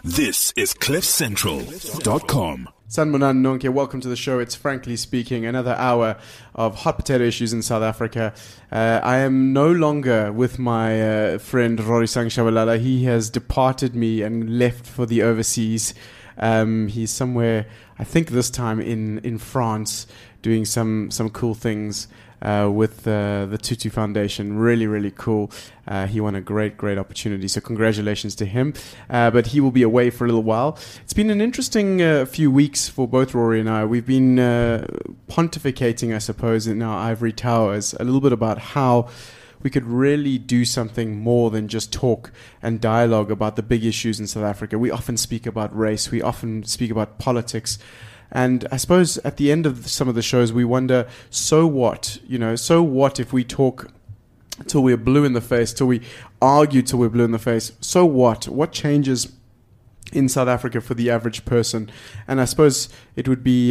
This is CliffCentral.com. Sanibonani nonke, welcome to the show. It's Frankly Speaking, another hour of hot potato issues in South Africa. I am no longer with my friend Rorisang Shabalala. He has departed me and left for the overseas. He's somewhere, I think this time in France, doing some cool things with the Tutu Foundation. Really, really cool. He won a great opportunity, so congratulations to him. But he will be away for a little while. It's been an interesting few weeks for both Rory and I. We've been pontificating, I suppose, in our ivory towers a little bit about how we could really do something more than just talk and dialogue about the big issues in South Africa. We often speak about race. We often speak about politics. And I suppose at the end of some of the shows, we wonder, so what? So what if we talk till we're blue in the face, till we argue till we're blue in the face? So what? What changes in South Africa for the average person? And I suppose it would be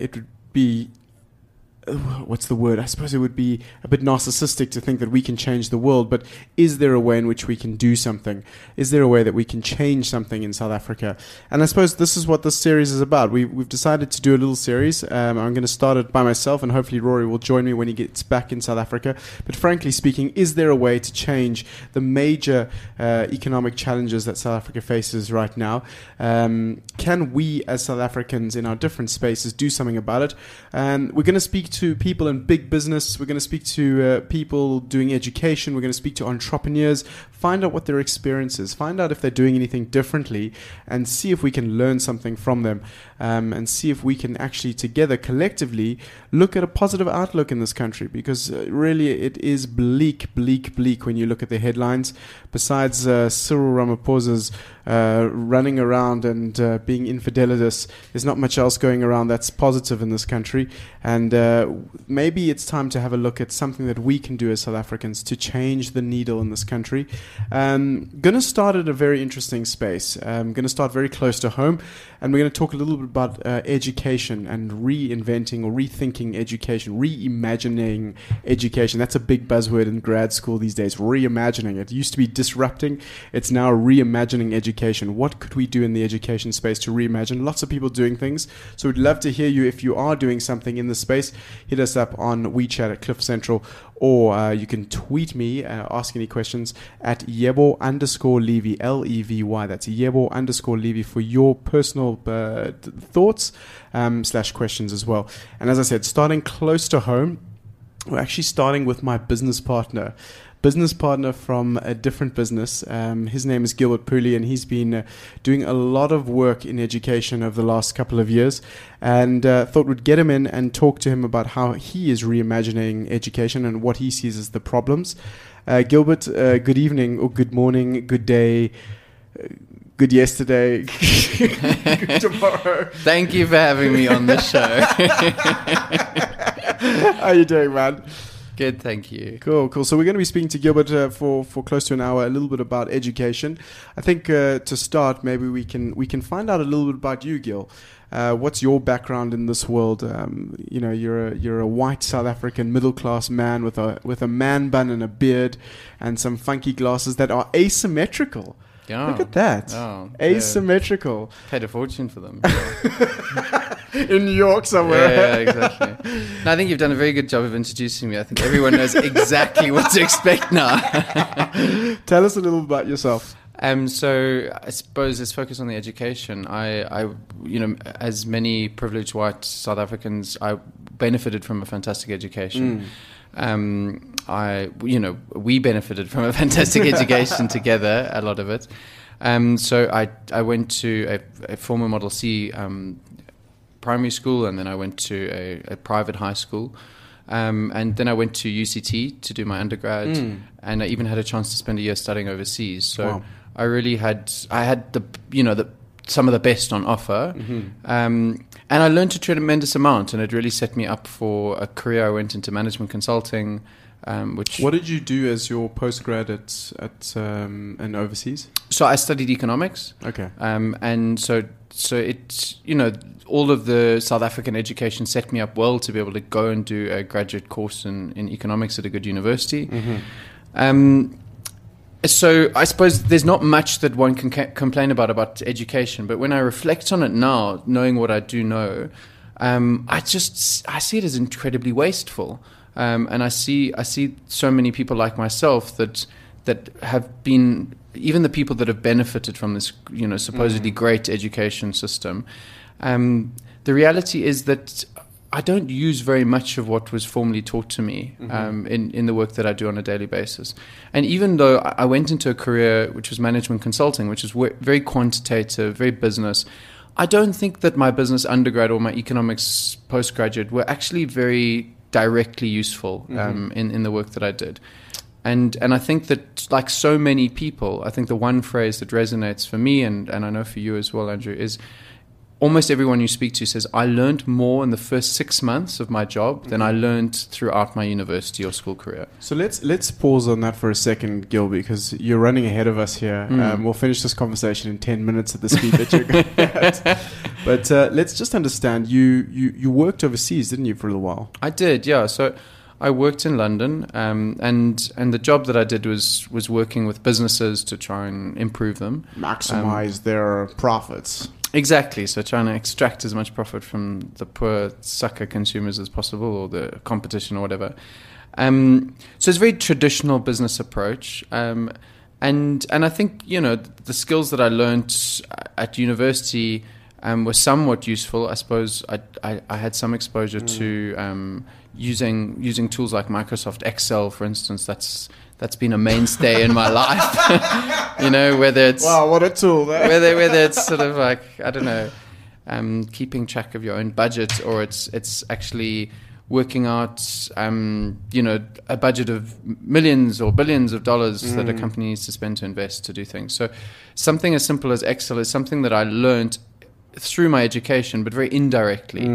what's the word? I suppose it would be a bit narcissistic to think that we can change the world, but is there a way in which we can do something? Is there a way that we can change something in South Africa? And I suppose this is what this series is about. We've decided to do a little series. I'm going to start it by myself, and hopefully Rory will join me when he gets back in South Africa. But frankly speaking, is there a way to change the major economic challenges that South Africa faces right now? Can we as South Africans in our different spaces do something about it? And we're going to speak to people in big business. We're going to speak to people doing education. We're going to speak to entrepreneurs, find out what their experience is, find out if they're doing anything differently, and see if we can learn something from them, and see if we can actually together, collectively, look at a positive outlook in this country, because really it is bleak when you look at the headlines. Besides Cyril Ramaphosa's running around and being infidelitous, there's not much else going around that's positive in this country. And maybe it's time to have a look at something that we can do as South Africans to change the needle in this country. Going to start at a very interesting space. Going to start very close to home, and we're going to talk a little bit about education and reinventing or rethinking education, reimagining education. That's a big buzzword in grad school these days, reimagining. It used to be disrupting. It's now reimagining education. What could we do in the education space to reimagine? Lots of people doing things. So we'd love to hear you if you are doing something in the space. Hit us up on WeChat at Cliff Central, or you can tweet me, ask any questions at Yebo_Levy, Levy. That's Yebo_Levy for your personal thoughts / questions as well. And as I said, starting close to home, we're actually starting with my business partner from a different business. His name is Gilbert Pooley, and he's been doing a lot of work in education over the last couple of years, and thought we'd get him in and talk to him about how he is reimagining education and what he sees as the problems. Gilbert, good evening, or good morning, good day, good yesterday, good tomorrow. Thank you for having me on the show. How are you doing, man? Good, thank you. Cool. So we're going to be speaking to Gilbert for close to an hour, a little bit about education. I think to start, maybe we can find out a little bit about you, Gil. What's your background in this world? You're a white South African middle class man with a man bun and a beard and some funky glasses that are asymmetrical. Yeah. Look at that. Oh, asymmetrical. Paid a fortune for them. In New York somewhere. Yeah, exactly. No, I think you've done a very good job of introducing me. I think everyone knows exactly what to expect now. Tell us a little about yourself. So I suppose let's focus on the education. I as many privileged white South Africans, I benefited from a fantastic education. We benefited from a fantastic education together, a lot of it. So I went to a former Model C primary school, and then I went to a private high school. And then I went to UCT to do my undergrad, and I even had a chance to spend a year studying overseas. So wow. I had some of the best on offer. And I learned a tremendous amount, and it really set me up for a career. I went into management consulting. What did you do as your postgrad at and overseas? So I studied economics. Okay. And so it, all of the South African education set me up well to be able to go and do a graduate course in economics at a good university. So I suppose there's not much that one can complain about education, but when I reflect on it now, knowing what I do know, I see it as incredibly wasteful, and I see so many people like myself that have been, even the people that have benefited from this, supposedly great education system. The reality is that I don't use very much of what was formally taught to me in the work that I do on a daily basis. And even though I went into a career which was management consulting, which is very quantitative, very business, I don't think that my business undergrad or my economics postgraduate were actually very directly useful in the work that I did. And I think that, like so many people, I think the one phrase that resonates for me, and I know for you as well, Andrew, is almost everyone you speak to says, I learned more in the first 6 months of my job than I learned throughout my university or school career. So let's pause on that for a second, Gilby, because you're running ahead of us here. We'll finish this conversation in 10 minutes at the speed that you're going at. But let's just understand, you worked overseas, didn't you, for a little while? I did, yeah. So I worked in London, and the job that I did was working with businesses to try and improve them. Maximize their profits. Exactly. So trying to extract as much profit from the poor sucker consumers as possible, or the competition or whatever. So it's a very traditional business approach. And I think, the skills that I learned at university were somewhat useful. I suppose I had some exposure to using tools like Microsoft Excel, for instance. That's been a mainstay in my life. Whether it's, wow, what a tool! Whether it's sort of like, I don't know, keeping track of your own budget, or it's actually working out, a budget of millions or billions of dollars that a company needs to spend to invest to do things. So something as simple as Excel is something that I learned through my education, but very indirectly.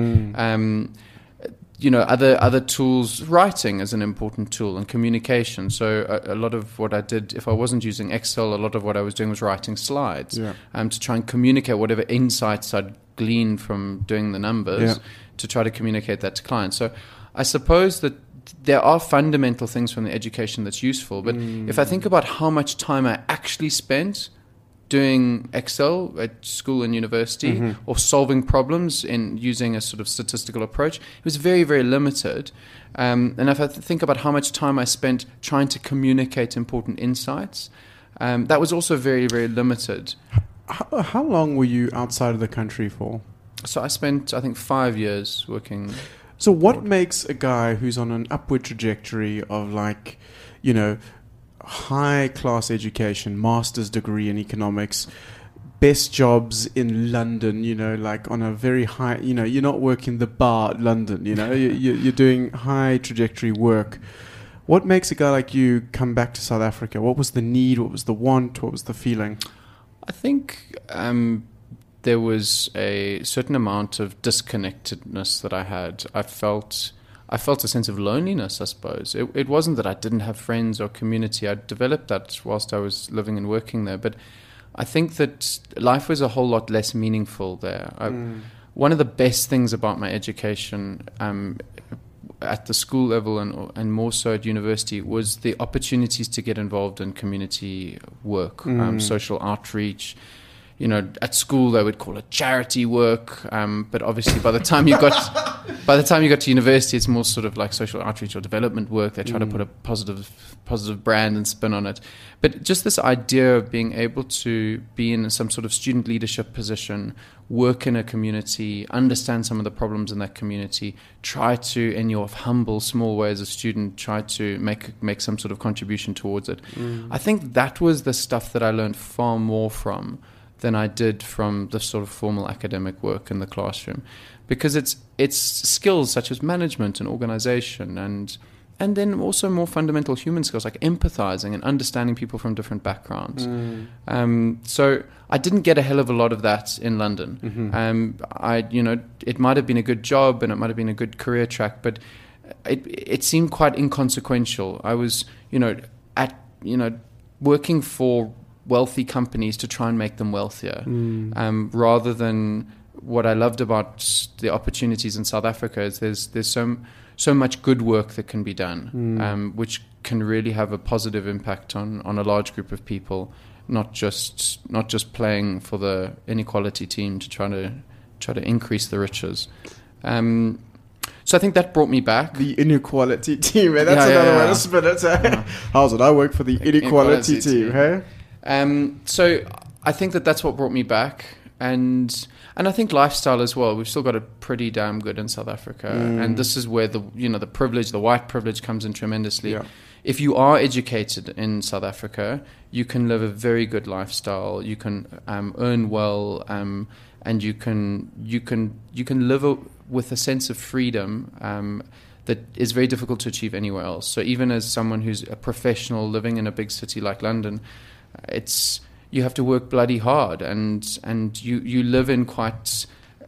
Other tools, writing is an important tool, and communication. So a lot of what I did, if I wasn't using Excel, a lot of what I was doing was writing slides to try and communicate whatever insights I'd gleaned from doing the numbers to try to communicate that to clients. So I suppose that there are fundamental things from the education that's useful. But if I think about how much time I actually spent doing Excel at school and university, or solving problems in using a sort of statistical approach, it was very, very limited. And if I think about how much time I spent trying to communicate important insights, that was also very, very limited. How long were you outside of the country for? So I spent, I think, 5 years working. So what makes a guy who's on an upward trajectory of, like, high-class education, master's degree in economics, best jobs in London, like on a very high, you're not working the bar at London, you're doing high trajectory work. What makes a guy like you come back to South Africa? What was the need? What was the want? What was the feeling? I think there was a certain amount of disconnectedness that I had. I felt a sense of loneliness, I suppose. It wasn't that I didn't have friends or community. I developed that whilst I was living and working there. But I think that life was a whole lot less meaningful there. One of the best things about my education at the school level and more so at university was the opportunities to get involved in community work, social outreach. At school they would call it charity work, but obviously by the time you got to university, it's more sort of like social outreach or development work. They try to put a positive brand and spin on it. But just this idea of being able to be in some sort of student leadership position, work in a community, understand some of the problems in that community, try to, in your humble, small way as a student, try to make some sort of contribution towards it. I think that was the stuff that I learned far more from than I did from the sort of formal academic work in the classroom, because it's skills such as management and organization and then also more fundamental human skills like empathizing and understanding people from different backgrounds. So I didn't get a hell of a lot of that in London. It might have been a good job and it might have been a good career track, but it seemed quite inconsequential. I was working for wealthy companies to try and make them wealthier, rather than what I loved about the opportunities in South Africa is there's so much good work that can be done, which can really have a positive impact on a large group of people, not just playing for the inequality team to try to increase the riches. So I think that brought me back. The inequality team, eh? That's another way to spin it. Eh? How's it? I work for the inequality team, hey? So I think that's what brought me back, and I think lifestyle as well. We've still got it pretty damn good in South Africa, and this is where the privilege, the white privilege, comes in tremendously. Yeah. If you are educated in South Africa, you can live a very good lifestyle. You can earn well, and you can live with a sense of freedom that is very difficult to achieve anywhere else. So even as someone who's a professional living in a big city like London, you have to work bloody hard, and you live in quite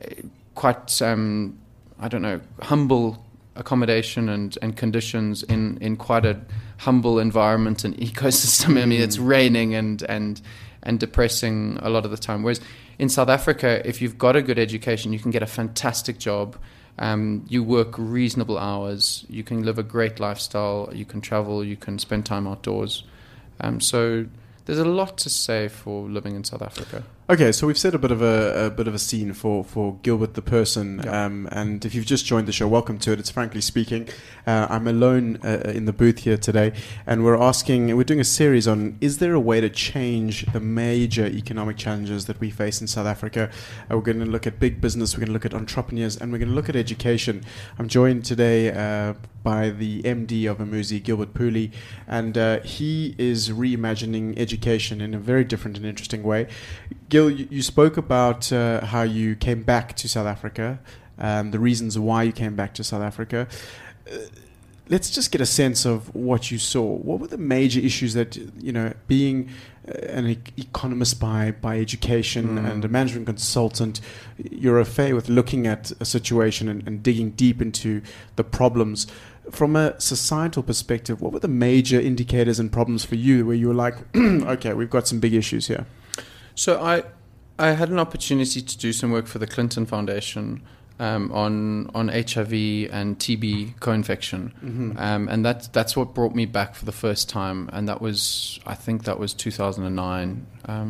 I don't know, humble accommodation and conditions in quite a humble environment and ecosystem. I mean, it's raining and depressing a lot of the time. Whereas in South Africa, if you've got a good education, you can get a fantastic job. You work reasonable hours. You can live a great lifestyle. You can travel. You can spend time outdoors. So there's a lot to say for living in South Africa. Okay, so we've set a bit of a scene for Gilbert the person, and if you've just joined the show, welcome to it. It's Frankly Speaking. I'm alone in the booth here today, and we're doing a series on, is there a way to change the major economic challenges that we face in South Africa? We're going to look at big business, we're going to look at entrepreneurs, and we're going to look at education. I'm joined today by the MD of Amuzi, Gilbert Pooley, and he is reimagining education in a very different and interesting way. Gil, you spoke about how you came back to South Africa, the reasons why you came back to South Africa. Let's just get a sense of what you saw. What were the major issues that, being an economist by education and a management consultant, you're au fait with looking at a situation and digging deep into the problems. From a societal perspective, what were the major indicators and problems for you where you were like, okay, we've got some big issues here? So I had an opportunity to do some work for the Clinton Foundation on HIV and TB co-infection, and that's what brought me back for the first time, and I think that was 2009,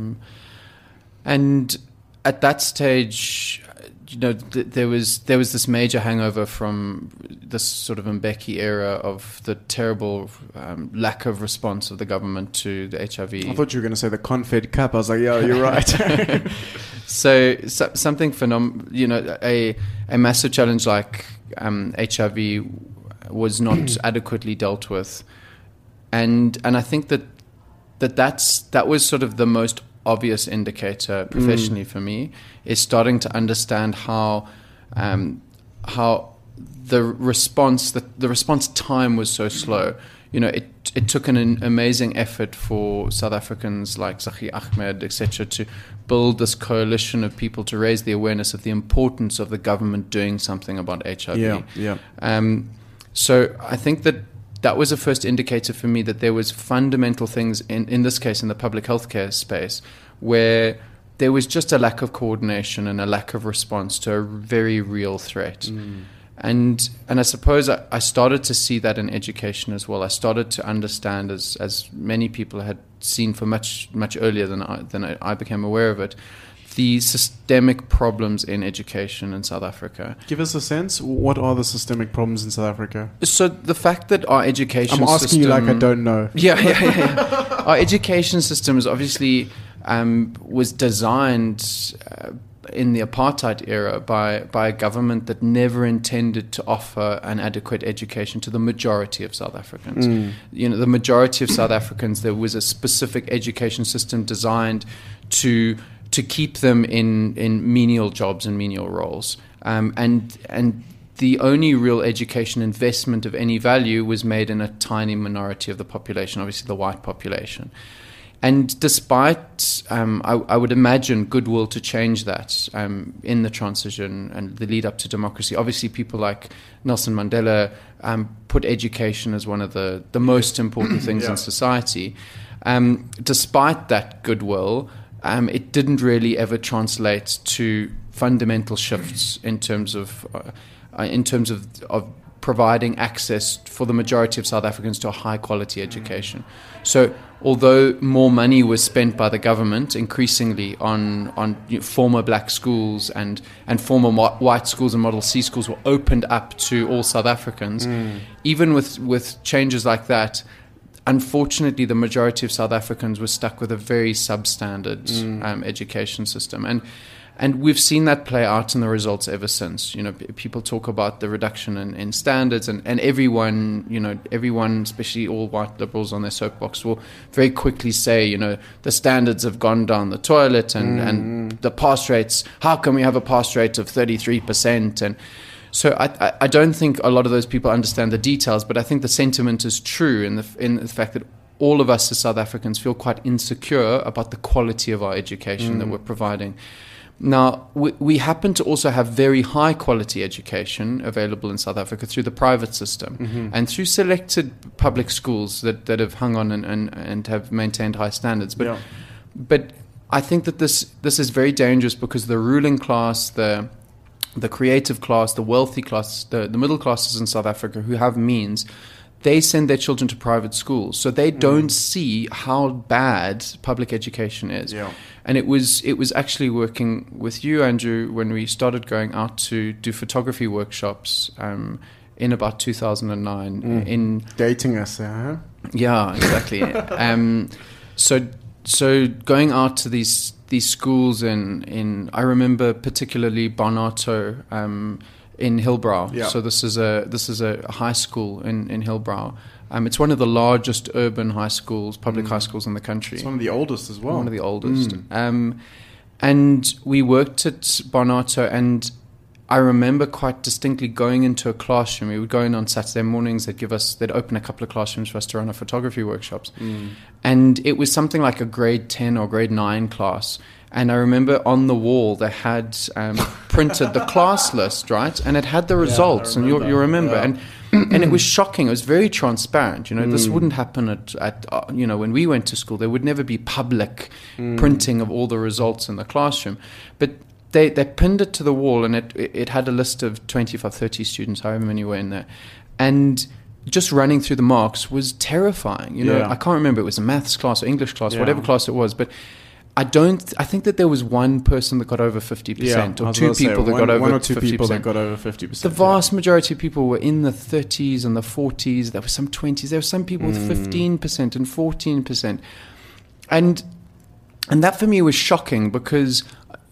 and at that stage, there was this major hangover from this sort of Mbeki era of the terrible lack of response of the government to the HIV. I thought you were going to say the Confed Cup. I was like, yeah, you're right. So something phenomenal, a massive challenge like HIV was not adequately dealt with, and I think that was sort of the most obvious indicator professionally for me, is starting to understand how the response time was so slow. It took an amazing effort for South Africans like Zaki Ahmed, etc., to build this coalition of people to raise the awareness of the importance of the government doing something about HIV. So I think that was a first indicator for me that there was fundamental things in this case in the public healthcare space where there was just a lack of coordination and a lack of response to a very real threat. And I suppose I started to see that in education as well. I started to understand, as many people had seen for much earlier than I became aware of it, the systemic problems in education in South Africa. Give us a sense. What are the systemic problems in South Africa? So the fact that our education system... I'm asking you like I don't know. Yeah. Our education system is obviously was designed in the apartheid era by a government that never intended to offer an adequate education to the majority of South Africans. The majority of South Africans, there was a specific education system designed to keep them in menial jobs and menial roles. And the only real education investment of any value was made in a tiny minority of the population, obviously the white population. And despite, I would imagine, goodwill to change that in the transition and the lead up to democracy, obviously people like Nelson Mandela put education as one of the most important things in society. Despite that goodwill, it didn't really ever translate to fundamental shifts in terms of providing access for the majority of South Africans to a high quality education. So although more money was spent by the government increasingly on former black schools and former white schools and Model C schools were opened up to all South Africans, even with changes like that, unfortunately the majority of South Africans were stuck with a very substandard education system. And we've seen that play out in the results ever since. People talk about the reduction in standards, and everyone, especially all white liberals on their soapbox, will very quickly say, the standards have gone down the toilet, and the pass rates, how can we have a pass rate of 33%? And so I don't think a lot of those people understand the details, but I think the sentiment is true in the fact that all of us as South Africans feel quite insecure about the quality of our education that we're providing. Now, we happen to also have very high quality education available in South Africa through the private system and through selected public schools that have hung on and have maintained high standards. But I think that this is very dangerous because the ruling class, the creative class, the wealthy class, the middle classes in South Africa who have means, they send their children to private schools. So they don't see how bad public education is. Yeah. And it was actually working with you, Andrew, when we started going out to do photography workshops in about 2009. Dating us, huh? Yeah, exactly. So going out to these schools in I remember particularly Barnato in Hillbrow. Yeah. So this is a high school in Hillbrow. It's one of the largest urban high schools, public high schools in the country. It's one of the oldest as well. One of the oldest. And we worked at Barnato, and I remember quite distinctly going into a classroom. We would go in on Saturday mornings. They'd open a couple of classrooms for us to run our photography workshops. And it was something like a grade 10 or grade 9 class. And I remember on the wall they had printed the class list, right? And it had the results, and you remember. Yeah. And it was shocking. It was very transparent. This wouldn't happen at when we went to school. There would never be public printing of all the results in the classroom. But they pinned it to the wall, and it had a list of 25, 30 students, however many were in there. And just running through the marks was terrifying. I can't remember, it was a maths class or English class, whatever class it was, but I think that there was one person that got over 50%, or two people that got over 50%. One or two people that got over 50%. The vast majority of people were in the 30s and the 40s. There were some 20s. There were some people with 15% and 14%. And that for me was shocking, because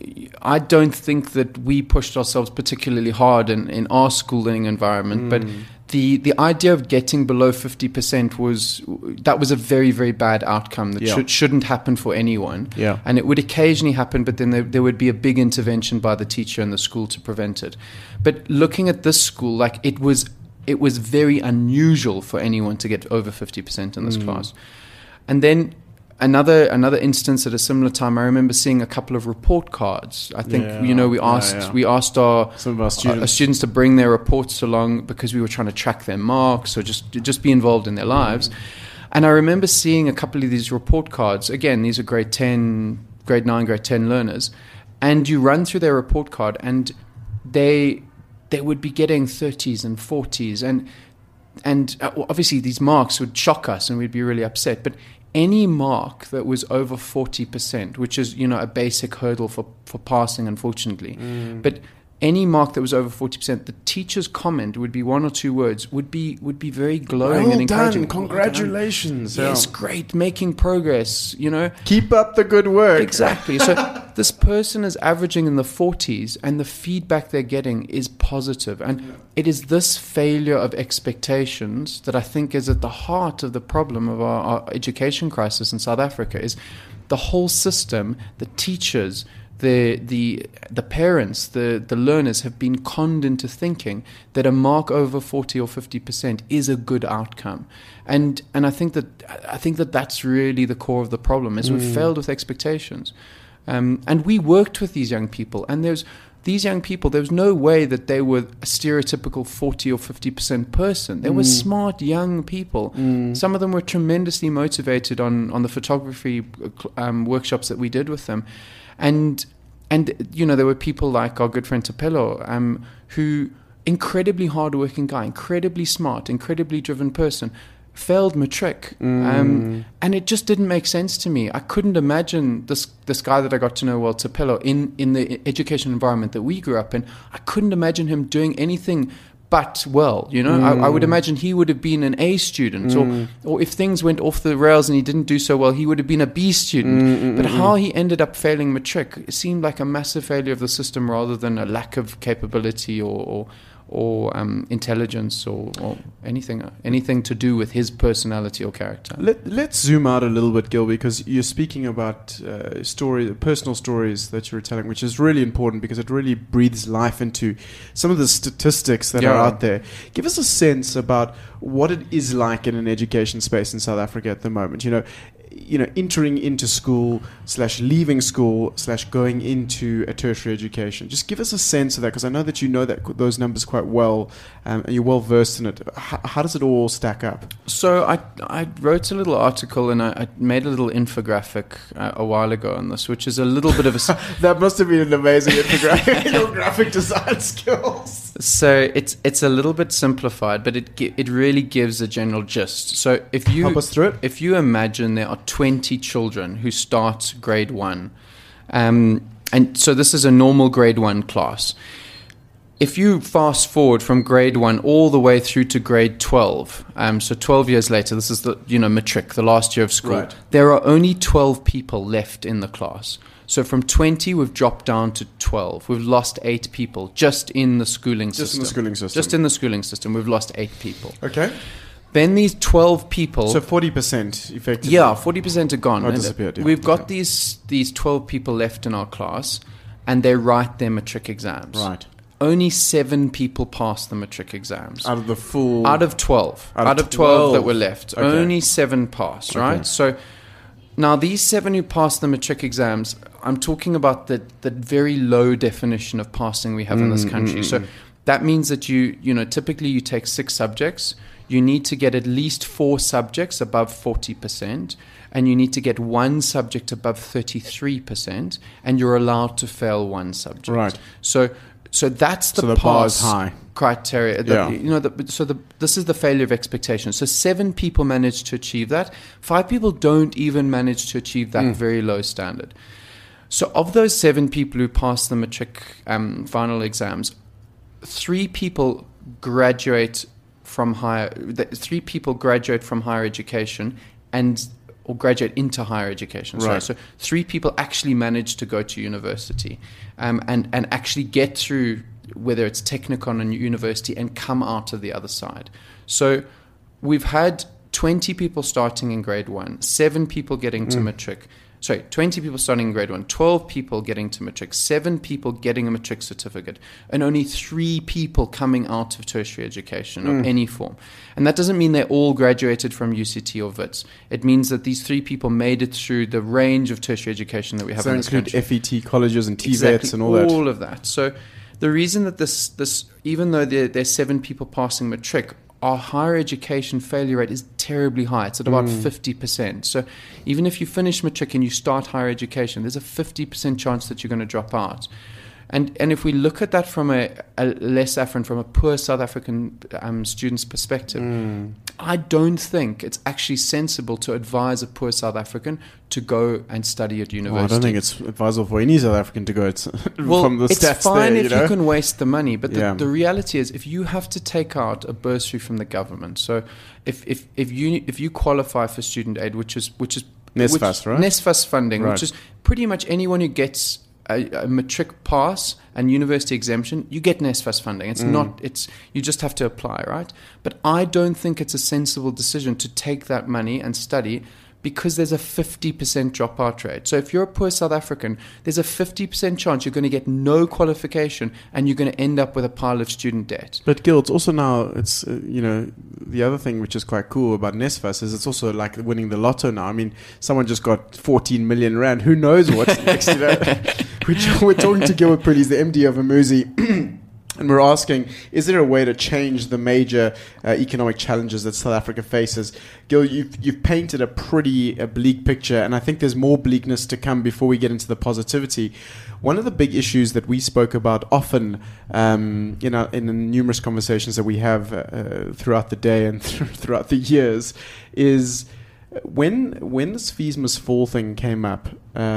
I don't think that we pushed ourselves particularly hard in our schooling environment, but the idea of getting below 50% was a very, very bad outcome that shouldn't happen for anyone. Yeah. And it would occasionally happen, but then there would be a big intervention by the teacher and the school to prevent it. But looking at this school, it was very unusual for anyone to get over 50% in this class. And then another instance at a similar time, I remember seeing a couple of report cards. I think we asked some of our students to bring their reports along because we were trying to track their marks or just be involved in their lives. And I remember seeing a couple of these report cards. Again, these are grade 10, grade 9, grade 10 learners, and you run through their report card, and they would be getting 30s and 40s, and obviously these marks would shock us, and we'd be really upset. But any mark that was over 40%, which is, a basic hurdle for passing, unfortunately. But any mark that was over 40%, the teacher's comment would be one or two words, would be very glowing and encouraging. Congratulations. Yes, great, making progress, Keep up the good work. Exactly. So this person is averaging in the 40s, and the feedback they're getting is positive. And it is this failure of expectations that I think is at the heart of the problem of our education crisis in South Africa, is the whole system, the teachers, the parents, the learners have been conned into thinking that a mark over 40 or 50% is a good outcome, and I think that that's really the core of the problem, is we've failed with expectations. And we worked with these young people, and these young people, there was no way that they were a stereotypical 40 or 50% person. They were smart young people. Some of them were tremendously motivated on the photography workshops that we did with them. And there were people like our good friend Tapelo, who, incredibly hardworking guy, incredibly smart, incredibly driven person, failed matric, and it just didn't make sense to me. I couldn't imagine this guy that I got to know well, Tapelo, in the education environment that we grew up in. I couldn't imagine him doing anything but well. I would imagine he would have been an A student, or if things went off the rails and he didn't do so well, he would have been a B student. But how he ended up failing matric, it seemed like a massive failure of the system rather than a lack of capability or intelligence or anything to do with his personality or character. Let's zoom out a little bit, Gil, because you're speaking about personal stories that you're telling, which is really important because it really breathes life into some of the statistics that are out there. Give us a sense about what it is like in an education space in South Africa at the moment. Entering into school / leaving school / going into a tertiary education. Just give us a sense of that, because I know that you know those numbers quite well, and you're well versed in it. How does it all stack up? So I wrote a little article and I made a little infographic a while ago on this, which is a little bit of a... That must have been an amazing infographic. Your graphic design skills. So it's a little bit simplified, but it really gives a general gist. So if you help us through it. If you imagine there are 20 children who start grade 1, and so this is a normal grade 1 class. If you fast forward from grade 1 all the way through to grade 12, so 12 years later, this is the matric, the last year of school. Right. There are only 12 people left in the class. So from 20, we've dropped down to 12. We've lost 8 people just in the schooling system. Just in the schooling system, we've lost 8 people. Okay. Then these 12 people... So 40% effectively. Yeah, 40% are gone. Or disappeared. Yeah. We've got these 12 people left in our class, and they write their matric exams. Right. Only 7 people pass the matric exams. Out of the full... Out of 12. Out of 12 that were left. Okay. Only 7 passed, right? Okay. So now these 7 who passed the matric exams, I'm talking about the very low definition of passing we have in this country. So that means that typically you take 6 subjects. You need to get at least 4 subjects above 40%, and you need to get 1 subject above 33%, and you're allowed to fail 1 subject. Right. So that's the pass high criteria. This is the failure of expectation. So 7 people managed to achieve that. 5 people don't even manage to achieve that very low standard. So of those 7 people who passed the matric final exams, 3 people graduate from higher education or graduate into higher education. Right. So 3 people actually manage to go to university and actually get through, whether it's Technikon and university, and come out of the other side. So we've had 20 people starting in grade 1, 7 people getting to matric. Sorry, 20 people starting in grade 1, 12 people getting to matric, 7 people getting a matric certificate, and only 3 people coming out of tertiary education of any form. And that doesn't mean they all graduated from UCT or WITS. It means that these 3 people made it through the range of tertiary education that we have in this country. So include FET colleges and TVETs and all that. All of that. So the reason that this even though there's 7 people passing matric, our higher education failure rate is terribly high. It's at about 50%. So even if you finish matric and you start higher education, there's a 50% chance that you're going to drop out. And if we look at that from a poor South African student's perspective, I don't think it's actually sensible to advise a poor South African to go and study at university. Well, I don't think it's advisable for any South African to go from the stats there. It's fine if you can waste the money, but the reality is, if you have to take out a bursary from the government, so if you qualify for student aid, which is NSFAS, right? NSFAS funding, right, which is pretty much anyone who gets a matric pass and university exemption, you get NSFAS funding. You just have to apply, right? But I don't think it's a sensible decision to take that money and study, because there's a 50% dropout rate. So if you're a poor South African, there's a 50% chance you're going to get no qualification and you're going to end up with a pile of student debt. But Gil, it's also now, it's, the other thing which is quite cool about NSFAS is it's also like winning the lotto now. I mean, someone just got 14 million rand. Who knows what's next? We're talking to Gilbert Priddy, the MD of Amuzi. And we're asking, is there a way to change the major economic challenges that South Africa faces? Gil, you've painted a pretty bleak picture, and I think there's more bleakness to come before we get into the positivity. One of the big issues that we spoke about often in the numerous conversations that we have throughout the day and throughout the years is when this fees must fall thing came up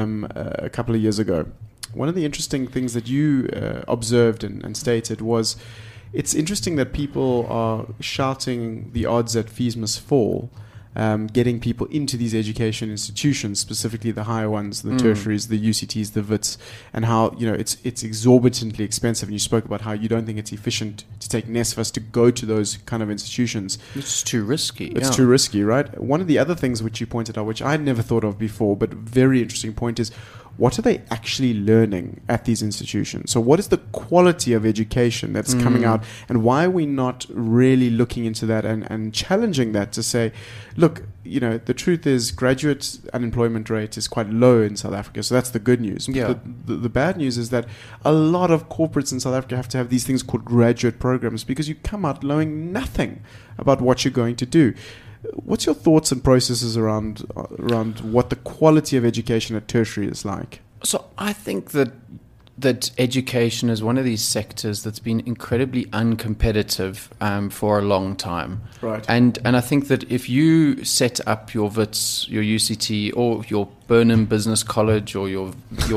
a couple of years ago. One of the interesting things that you observed and stated was it's interesting that people are shouting the odds that fees must fall, getting people into these education institutions, specifically the higher ones, the tertiaries, the UCTs, the WITS, and how it's exorbitantly expensive. And you spoke about how you don't think it's efficient to take NSFAS to go to those kind of institutions. It's too risky. It's too risky, right? One of the other things which you pointed out, which I'd never thought of before, but very interesting point is, what are they actually learning at these institutions? So what is the quality of education that's coming out? And why are we not really looking into that and challenging that to say, look, the truth is graduate unemployment rate is quite low in South Africa. So that's the good news. Yeah. The bad news is that a lot of corporates in South Africa have to have these things called graduate programs because you come out knowing nothing about what you're going to do. What's your thoughts and processes around what the quality of education at tertiary is like? So I think that education is one of these sectors that's been incredibly uncompetitive for a long time. Right. And I think that if you set up your WITS, your UCT, or your Burnham Business College, or your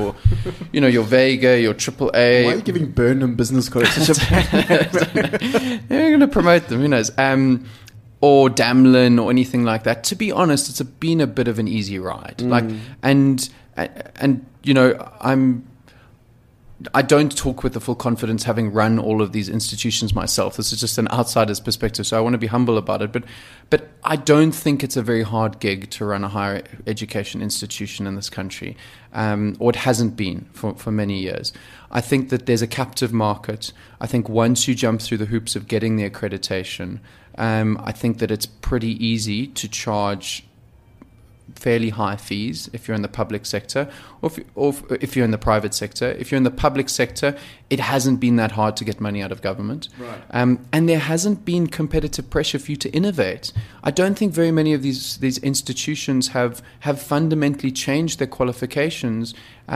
your Vega, your AAA. Why are you giving Burnham Business College such a You're going to promote them, who knows? Or Damlin or anything like that. To be honest, it's been a bit of an easy ride. I don't talk with the full confidence having run all of these institutions myself. This is just an outsider's perspective, so I want to be humble about it. But I don't think it's a very hard gig to run a higher education institution in this country, or it hasn't been for many years. I think that there's a captive market. I think once you jump through the hoops of getting the accreditation, I think that it's pretty easy to charge fairly high fees if you're in the public sector, or if you're in the private sector. If you're in the public sector, it hasn't been that hard to get money out of government. Right. And there hasn't been competitive pressure for you to innovate. I don't think very many of these institutions have fundamentally changed their qualifications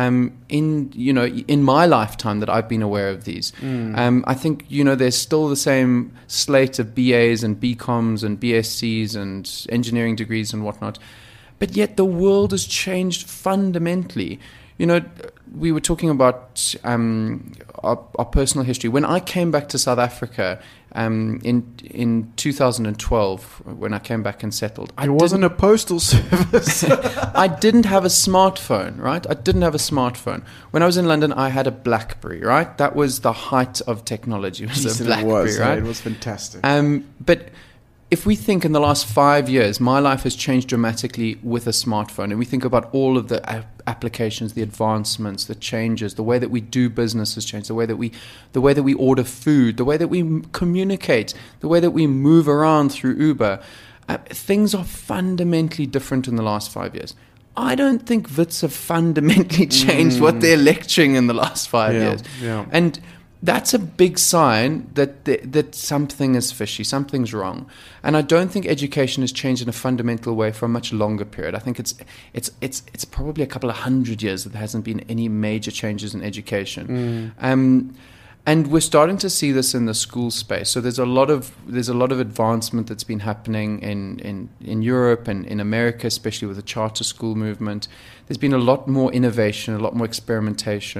in my lifetime that I've been aware of these. I think there's still the same slate of BAs and BComs and BScs and engineering degrees and whatnot. But yet the world has changed fundamentally. We were talking about our personal history. When I came back to South Africa in 2012, when I came back and settled, it wasn't a postal service. I didn't have a smartphone, right? I didn't have a smartphone. When I was in London, I had a BlackBerry, right? That was the height of technology. It was a BlackBerry, right? It was fantastic. But if we think in the last 5 years, my life has changed dramatically with a smartphone, and we think about all of the applications, the advancements, the changes, the way that we do business has changed, the way that we order food, the way that we communicate, the way that we move around through Uber. Things are fundamentally different in the last 5 years. I don't think WITS have fundamentally changed what they're lecturing in the last 5 years. Yeah. And that's a big sign that something is fishy, something's wrong. And I don't think education has changed in a fundamental way for a much longer period. I think it's probably a couple of 100 years that there hasn't been any major changes in education. And we're starting to see this in the school space. So there's a lot of advancement that's been happening in Europe and in America, especially with the charter school movement. There's been a lot more innovation, a lot more experimentation.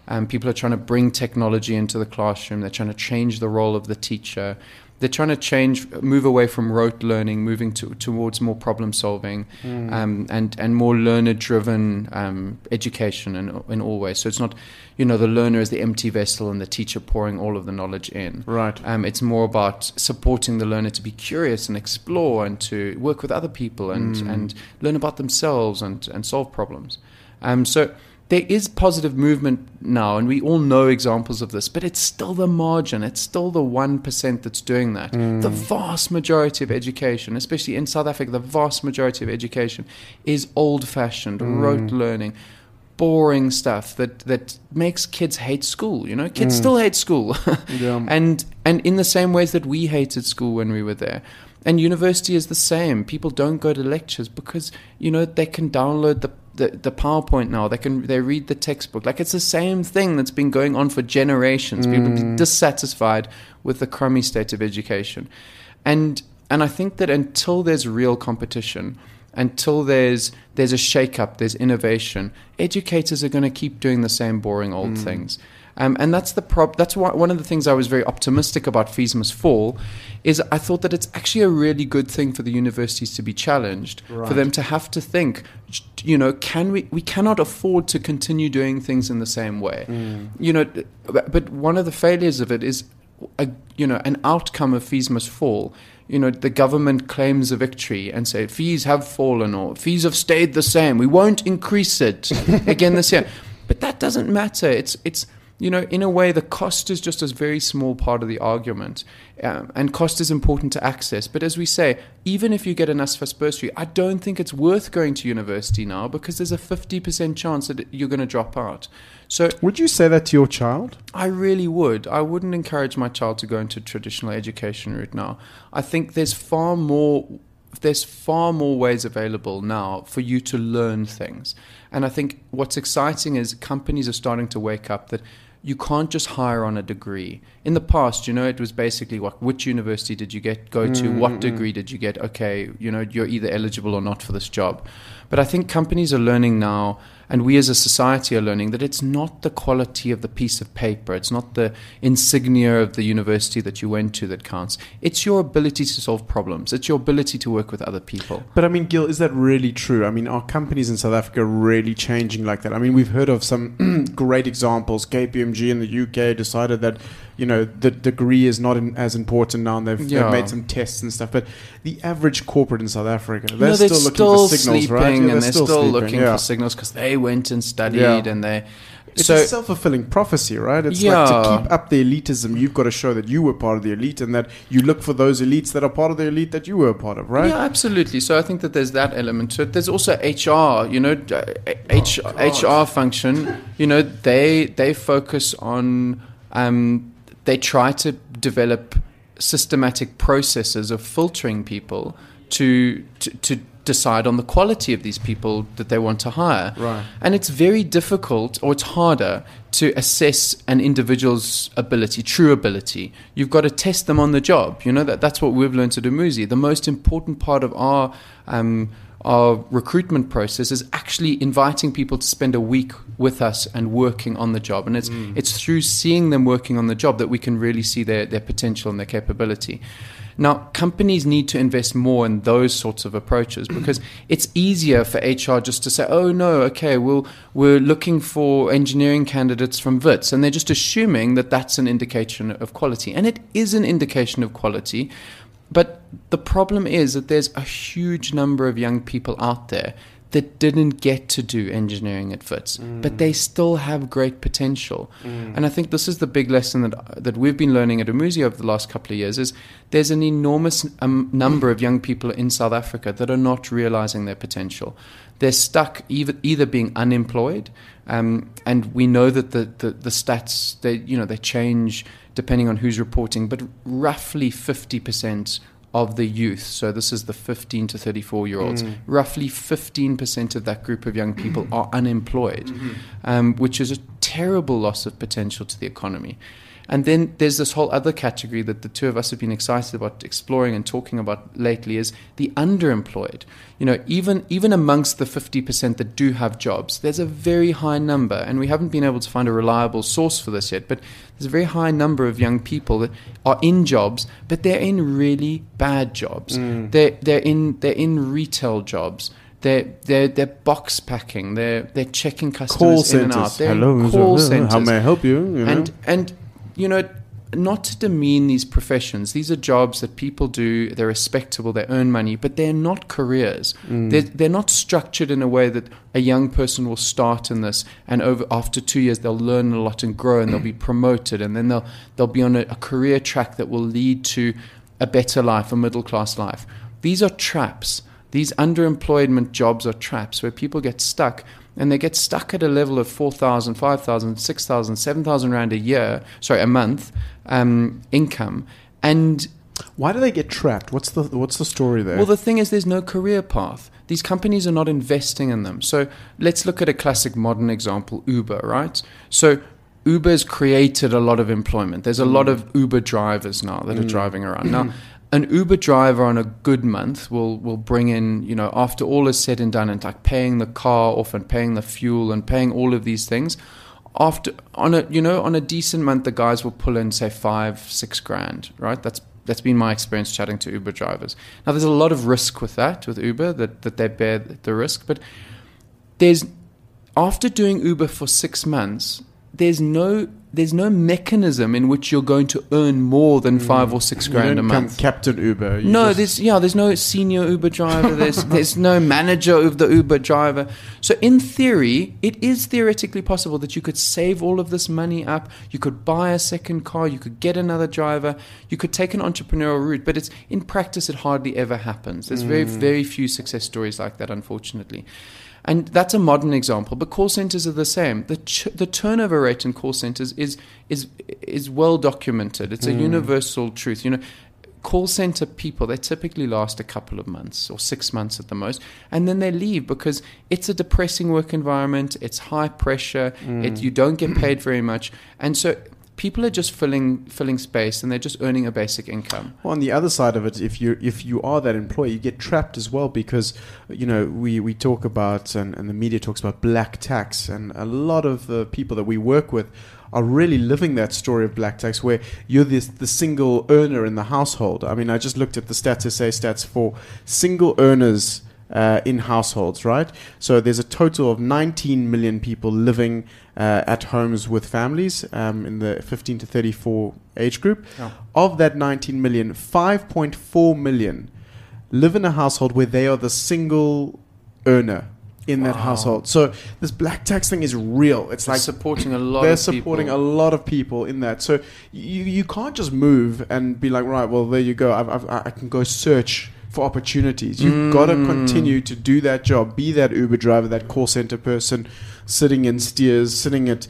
People are trying to bring technology into the classroom. They're trying to change the role of the teacher. They're trying to move away from rote learning, moving towards more problem solving, and more learner-driven education in all ways. So it's not, the learner is the empty vessel and the teacher pouring all of the knowledge in. Right. It's more about supporting the learner to be curious and explore and to work with other people and learn about themselves and solve problems. So there is positive movement now, and we all know examples of this, but it's still the margin. It's still the 1% that's doing that. The vast majority of education, especially in South Africa, the vast majority of education is old-fashioned, rote learning, boring stuff that makes kids hate school. Kids still hate school. Yeah. And in the same ways that we hated school when we were there. And university is the same. People don't go to lectures because, they can download the PowerPoint now. They read the textbook. Like, it's the same thing that's been going on for generations. People are dissatisfied with the crummy state of education. And I think that until there's real competition, until there's a shake-up, there's innovation, educators are going to keep doing the same boring old things. And that's that's one of the things I was very optimistic about Fees Must Fall, is I thought that it's actually a really good thing for the universities to be challenged, for them to have to think, we cannot afford to continue doing things in the same way. But one of the failures of it is, an outcome of Fees Must Fall. The government claims a victory and say fees have fallen or fees have stayed the same. We won't increase it again this year. But that doesn't matter. It's in a way, the cost is just a very small part of the argument. And cost is important to access. But as we say, even if you get an NSFAS bursary, I don't think it's worth going to university now because there's a 50% chance that you're going to drop out. So, would you say that to your child? I really would. I wouldn't encourage my child to go into traditional education route now. I think there's far more ways available now for you to learn things. And I think what's exciting is companies are starting to wake up that you can't just hire on a degree. In the past, it was basically which university did you go to, what degree did you get? Okay, you're either eligible or not for this job. But I think companies are learning now, and we as a society are learning, that it's not the quality of the piece of paper, it's not the insignia of the university that you went to that counts. It's your ability to solve problems. It's your ability to work with other people. But Gil, is that really true? Are companies in South Africa really changing like that? We've heard of some great examples. KPMG in the UK decided that the degree is not as important now, and they've made some tests and stuff. But the average corporate in South Africa, they're still looking for signals, right? Yeah, and they're still looking for signals because they went and studied and they... It's a self-fulfilling prophecy, right? It's like to keep up the elitism, you've got to show that you were part of the elite and that you look for those elites that are part of the elite that you were a part of, right? Yeah, absolutely. So I think that there's that element to it. There's also HR, HR function, they focus on, they try to develop systematic processes of filtering people to decide on the quality of these people that they want to hire. Right. And it's very difficult, or it's harder, to assess an individual's ability, true ability. You've got to test them on the job. That's what we've learned at Umuzi. The most important part of our recruitment process is actually inviting people to spend a week with us and working on the job. And it's through seeing them working on the job that we can really see their potential and their capability. Now, companies need to invest more in those sorts of approaches because it's easier for HR just to say, oh, no, okay, we're looking for engineering candidates from WITS. And they're just assuming that that's an indication of quality. And it is an indication of quality. But the problem is that there's a huge number of young people out there that didn't get to do engineering at WITS, but they still have great potential. And I think this is the big lesson that we've been learning at Umuzi over the last couple of years is there's an enormous number of young people in South Africa that are not realizing their potential. They're stuck either being unemployed, and we know that the stats, they change depending on who's reporting, but roughly 50% of the youth, so this is the 15 to 34-year-olds, roughly 15% of that group of young people are unemployed, which is a terrible loss of potential to the economy. And then there's this whole other category that the two of us have been excited about exploring and talking about lately, is the underemployed. Even amongst the 50% that do have jobs, there's a very high number, and we haven't been able to find a reliable source for this yet, but there's a very high number of young people that are in jobs, but they're in really bad jobs. They're in retail jobs. They're box packing. They're checking customers in and out. They're in call centers. How may I help you? And not to demean these professions. These are jobs that people do. They're respectable. They earn money, but they're not careers. They're not structured in a way that a young person will start in this, and after 2 years they'll learn a lot and grow, and they'll be promoted, and then they'll be on a career track that will lead to a better life, a middle class life. These are traps. These underemployment jobs are traps where people get stuck, and they get stuck at a level of 4,000, 5,000, 6,000, 7,000 rand a month income. And why do they get trapped? What's the story there? Well, the thing is, there's no career path. These companies are not investing in them. So let's look at a classic modern example, Uber, right? So Uber's created a lot of employment. There's a lot of Uber drivers now that are driving around. Now, an Uber driver on a good month will bring in, after all is said and done, and like paying the car off and paying the fuel and paying all of these things, on a decent month, the guys will pull in, say, 5-6 grand, right? That's been my experience chatting to Uber drivers. Now, there's a lot of risk with Uber, that they bear the risk, but after doing Uber for 6 months, there's no mechanism in which you're going to earn more than 5 or 6 grand a month. Captain Uber. There's no senior Uber driver. There's no manager of the Uber driver. So in theory, it is theoretically possible that you could save all of this money up. You could buy a second car. You could get another driver. You could take an entrepreneurial route. But in practice, it hardly ever happens. There's very, very few success stories like that, unfortunately. And that's a modern example, but call centers are the same. The turnover rate in call centers is well documented. It's a universal truth. Call center people, they typically last a couple of months or 6 months at the most, and then they leave because it's a depressing work environment. It's high pressure. You don't get paid very much, and so people are just filling space, and they're just earning a basic income. Well, on the other side of it, if you are that employee, you get trapped as well, because we talk about and the media talks about black tax, and a lot of the people that we work with are really living that story of black tax, where you're the single earner in the household. I mean, I just looked at the stats for single earners in households, right? So there's a total of 19 million people living at homes with families in the 15 to 34 age group. Oh. Of that 19 million, 5.4 million live in a household where they are the single earner in that household. So this black tax thing is real. It's like supporting a lot. They're supporting a lot of people in that. So you can't just move and be like, right, well, there you go. I can go search for opportunities. You've got to continue to do that job, be that Uber driver, that call center person, sitting in Steers, sitting at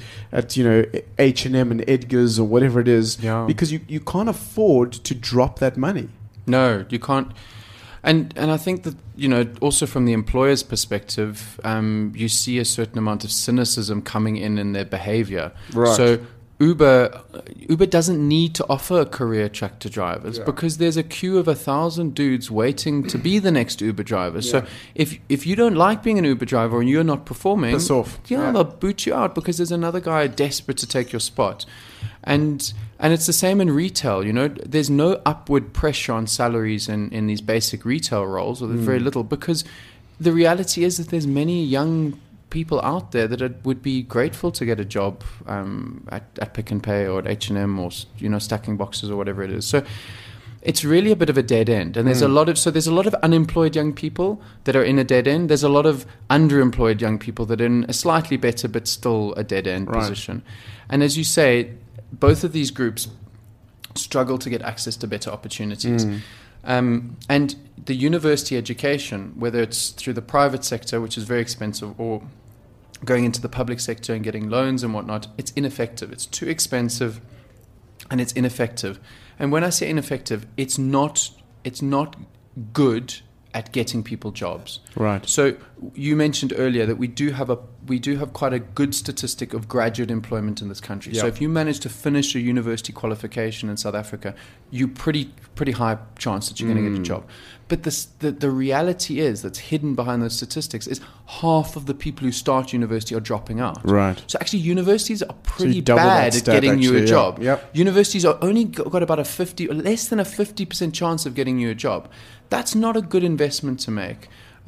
H&M and Edgar's or whatever it is, because you can't afford to drop that money. No, you can't. And I think that, also from the employer's perspective, you see a certain amount of cynicism coming in their behavior. Right. So Uber doesn't need to offer a career track to drivers because there's a queue of 1,000 dudes waiting to be the next Uber driver. Yeah. So if you don't like being an Uber driver and you're not performing, piss off. They'll boot you out because there's another guy desperate to take your spot. And it's the same in retail. There's no upward pressure on salaries in these basic retail roles, or there's very little, because the reality is that there's many young people out there that would be grateful to get a job at Pick and Pay or at H&M or stacking boxes or whatever it is. So it's really a bit of a dead end, and there's a lot of unemployed young people that are in a dead end. There's a lot of underemployed young people that are in a slightly better but still a dead end position. And as you say, both of these groups struggle to get access to better opportunities. And the university education, whether it's through the private sector, which is very expensive, or going into the public sector and getting loans and whatnot, it's ineffective. It's too expensive, and it's ineffective. And when I say ineffective, it's not good at getting people jobs. Right. So you mentioned earlier that we do have quite a good statistic of graduate employment in this country. Yeah. So if you manage to finish a university qualification in South Africa, you pretty high chance that you're going to get a job. But the reality is that's hidden behind those statistics is half of the people who start university are dropping out. Right. So actually universities are pretty you double that bad at stat, getting you actually, a yeah. job. Yep. Universities are only got about less than a 50% chance of getting you a job. That's not a good investment to make.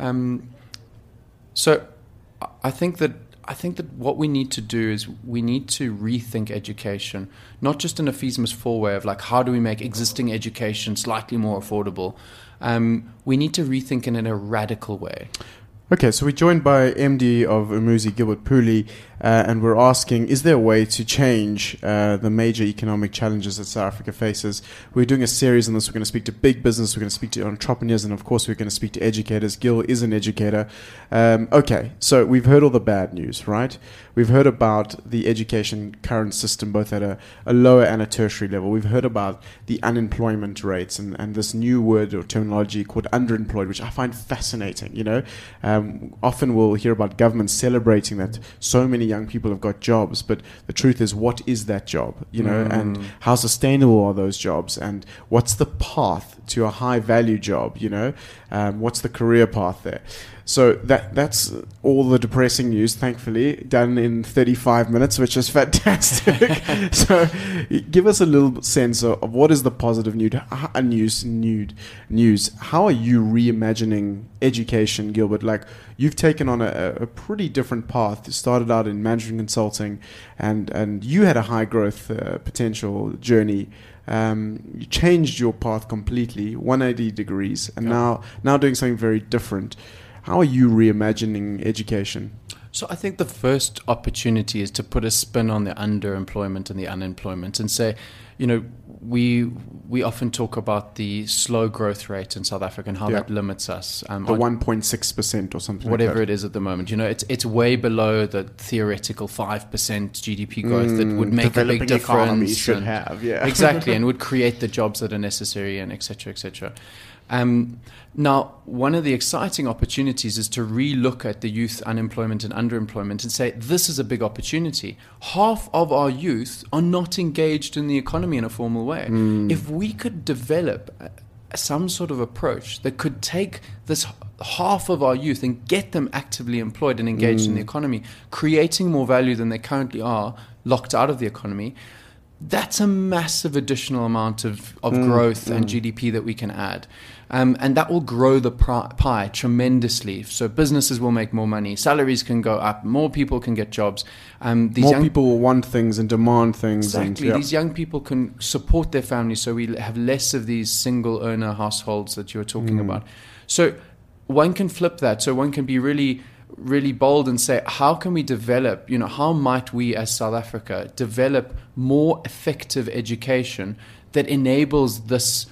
So I think that what we need to do is we need to rethink education, not just in a Fees Must Fall way of like how do we make existing education slightly more affordable. We need to rethink it in a radical way. Okay, so we're joined by MD of Umuzi, Gilbert Pooley, and we're asking, is there a way to change the major economic challenges that South Africa faces? We're doing a series on this. We're going to speak to big business, we're going to speak to entrepreneurs, and of course we're going to speak to educators. Gil is an educator. Okay, so we've heard all the bad news, right? We've heard about the education current system, both at a lower and a tertiary level. We've heard about the unemployment rates and this new word or terminology called underemployed, which I find fascinating, you know. Often we'll hear about governments celebrating that so many young people have got jobs, but the truth is, what is that job, you know, and how sustainable are those jobs, and what's the path to a high value job, you know, what's the career path there? So that's all the depressing news, thankfully, done in 35 minutes, which is fantastic. So give us a little sense of what is the positive news. How are you reimagining education, Gilbert? Like, you've taken on a pretty different path. You started out in management consulting, and you had a high growth potential journey. You changed your path completely, 180 degrees, and now doing something very different. How are you reimagining education? So I think the first opportunity is to put a spin on the underemployment and the unemployment and say, you know, we often talk about the slow growth rate in South Africa and how that limits us. The 1.6% or something whatever like that. it is at the moment. You know, it's way below the theoretical 5% GDP growth that would make a big difference. Economies should have, yeah. Exactly, and would create the jobs that are necessary and et cetera, et cetera. Now, one of the exciting opportunities is to relook at the youth unemployment and underemployment and say, this is a big opportunity. Half of our youth are not engaged in the economy in a formal way. If we could develop some sort of approach that could take this half of our youth and get them actively employed and engaged in the economy, creating more value than they currently are, locked out of the economy, that's a massive additional amount of growth and GDP that we can add. And that will grow the pie tremendously. So businesses will make more money, salaries can go up, more people can get jobs. More people will want things and demand things. Exactly. These young people can support their families, so we have less of these single earner households that you were talking about. So one can flip that. So one can be really bold and say, how can we develop, you know, how might we as South Africa develop more effective education that enables this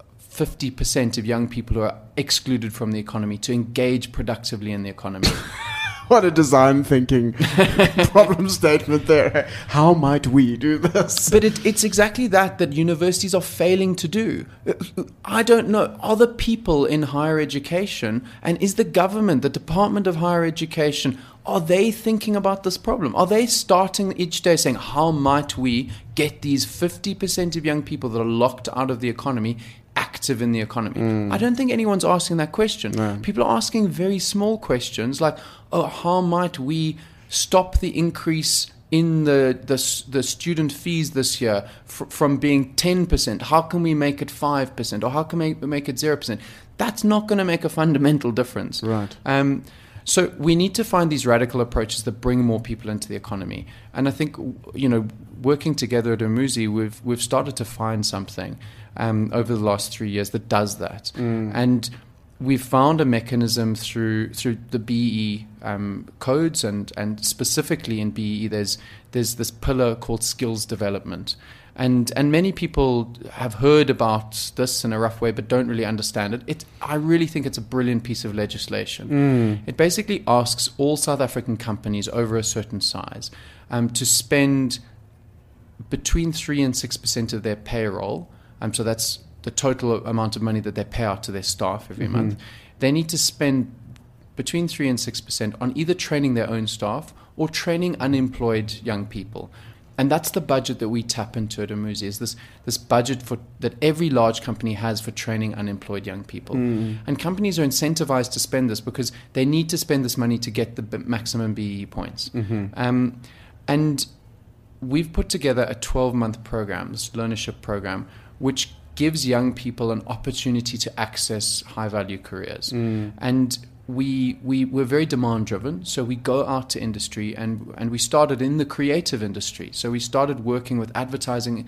50% of young people who are excluded from the economy to engage productively in the economy? What a design thinking problem statement there. How might we do this? But it's exactly that universities are failing to do. I don't know. Are the people in higher education, and is the government, the Department of Higher Education, are they thinking about this problem? Are they starting each day saying, how might we get these 50% of young people that are locked out of the economy active in the economy? I don't think anyone's asking that question. No. People are asking very small questions like, oh, how might we stop the increase in the student fees this year from being 10%? How can we make it 5%? Or how can we make it 0%? That's not going to make a fundamental difference. Right. So we need to find these radical approaches that bring more people into the economy. And I think, you know, working together at Umuzi, we've started to find something over the last 3 years that does that. And we've found a mechanism through the BE codes, and specifically in BE, there's this pillar called skills development. And many people have heard about this in a rough way, but don't really understand it. I really think it's a brilliant piece of legislation. It basically asks all South African companies over a certain size to spend between 3 and 6% of their payroll. So that's the total amount of money that they pay out to their staff every month. they need to spend between 3 and 6% on either training their own staff or training unemployed young people. And that's the budget that we tap into at Umuzi, is this budget that every large company has for training unemployed young people. And companies are incentivized to spend this because they need to spend this money to get the maximum BEE points. And we've put together a 12-month program, this learnership program, which gives young people an opportunity to access high-value careers. And we're very demand-driven, so we go out to industry, and we started in the creative industry. So we started working with advertising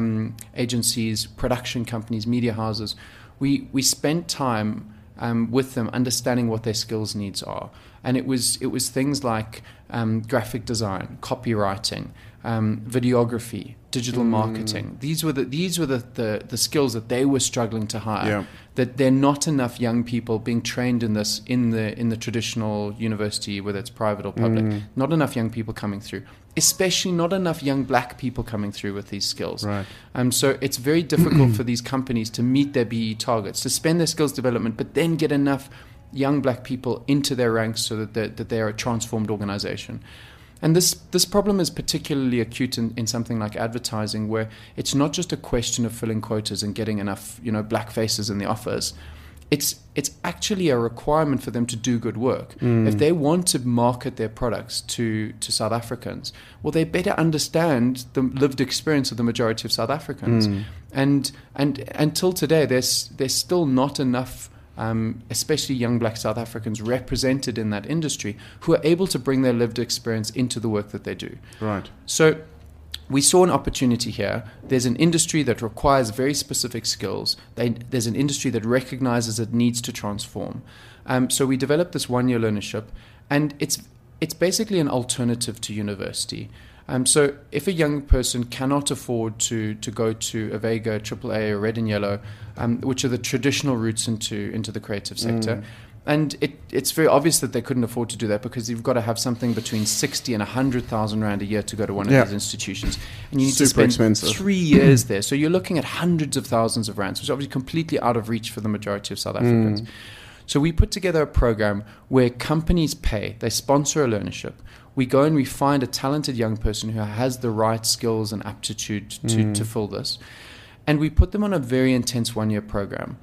agencies, production companies, media houses. We spent time with them understanding what their skills needs are. And it was things like graphic design, copywriting, videography, digital marketing. These were the skills that they were struggling to hire. Yeah. That there are not enough young people being trained in this in the traditional university, whether it's private or public. Not enough young people coming through, especially not enough young black people coming through with these skills. Right. So it's very difficult for these companies to meet their BE targets, to spend their skills development, but then get enough young black people into their ranks so that they are a transformed organization. And this problem is particularly acute in something like advertising, where it's not just a question of filling quotas and getting enough, black faces in the office. It's actually a requirement for them to do good work. If they want to market their products to South Africans, well, they better understand the lived experience of the majority of South Africans. And until today, there's still not enough especially young black South Africans represented in that industry who are able to bring their lived experience into the work that they do. Right. So we saw an opportunity here. There's an industry that requires very specific skills. There's an industry that recognizes it needs to transform. So we developed this one-year learnership, and it's basically an alternative to university. So if a young person cannot afford to go to a Vega, AAA, or Red and Yellow, which are the traditional routes into the creative sector, and it's very obvious that they couldn't afford to do that, because you've got to have something between 60 and 100,000 rand a year to go to one of these institutions, and you need to spend expensive. 3 years there. So you're looking at hundreds of thousands of rands, which is obviously completely out of reach for the majority of South Africans. So we put together a program where companies pay, they sponsor a learnership. We go and we find a talented young person who has the right skills and aptitude to fill this. And we put them on a very intense one-year program.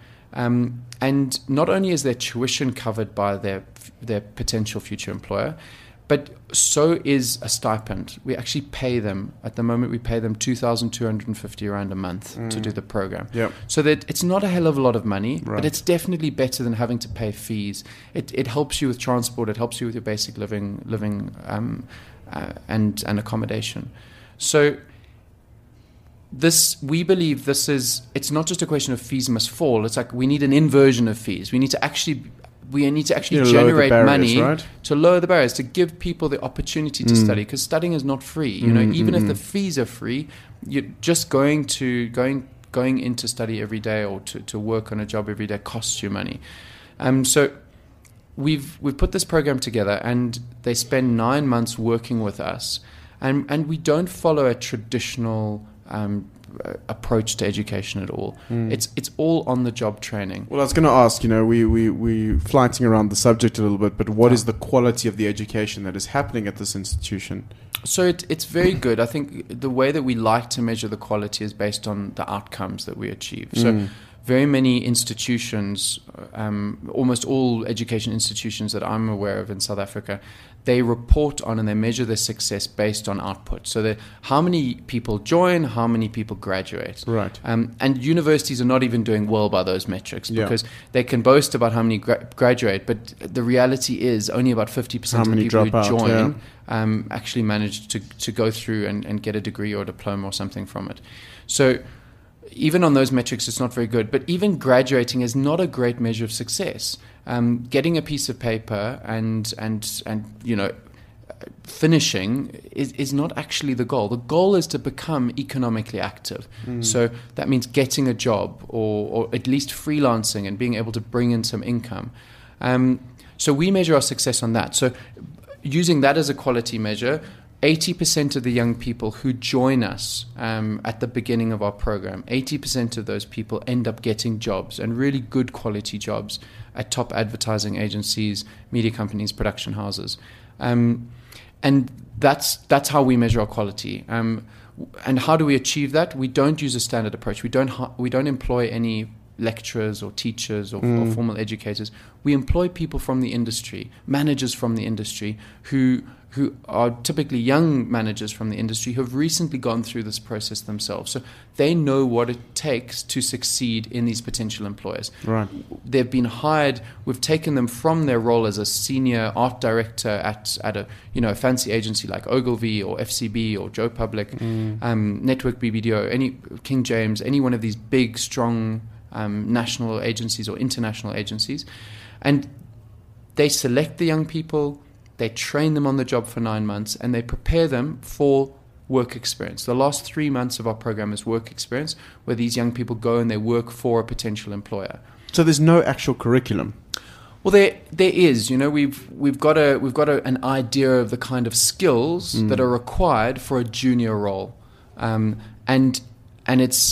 And not only is their tuition covered by their potential future employer, but so is a stipend. We actually pay them, at the moment we pay them 2,250 rand a month to do the program. Yep. So that it's not a hell of a lot of money, Right. but it's definitely better than having to pay fees. It helps you with transport, it helps you with your basic living and accommodation. So we believe it's not just a question of fees must fall. It's like we need an inversion of fees. We need to actually generate money, right? to lower the barriers, to give people the opportunity to study, because studying is not free. Even if the fees are free, you're just going into study every day or to work on a job every day costs you money. So we've put this program together, and they spend 9 months working with us, and we don't follow a traditional approach to education at all. It's all on the job training. Well, I was going to ask, we flighting around the subject a little bit, but what is the quality of the education that is happening at this institution? So it's very good. I think the way that we like to measure the quality is based on the outcomes that we achieve. So very many institutions, almost all education institutions that I'm aware of in South Africa, they report on and they measure their success based on output. So how many people join, how many people graduate. Right. And universities are not even doing well by those metrics, because they can boast about how many graduate, but the reality is only about 50% of the people who join actually manage to go through and get a degree or a diploma or something from it. So even on those metrics, it's not very good. But even graduating is not a great measure of success. Getting a piece of paper and finishing is not actually the goal. The goal is to become economically active. So that means getting a job or at least freelancing and being able to bring in some income. So we measure our success on that. So using that as a quality measure, 80% of the young people who join us at the beginning of our program, 80% of those people end up getting jobs, and really good quality jobs at top advertising agencies, media companies, production houses. And that's how we measure our quality. And how do we achieve that? We don't use a standard approach. We don't employ any lecturers or teachers or formal educators. We employ people from the industry, managers from the industry, who are typically young managers from the industry who have recently gone through this process themselves. So they know what it takes to succeed in these potential employers. Right. They've been hired. We've taken them from their role as a senior art director at a fancy agency like Ogilvy or FCB or Joe Public, Network BBDO, any King James, any one of these big, strong national agencies or international agencies, and they select the young people. They train them on the job for 9 months, and they prepare them for work experience. The last 3 months of our program is work experience, where these young people go and they work for a potential employer. So there's no actual curriculum. Well, there is. We've got an idea of the kind of skills that are required for a junior role, and it's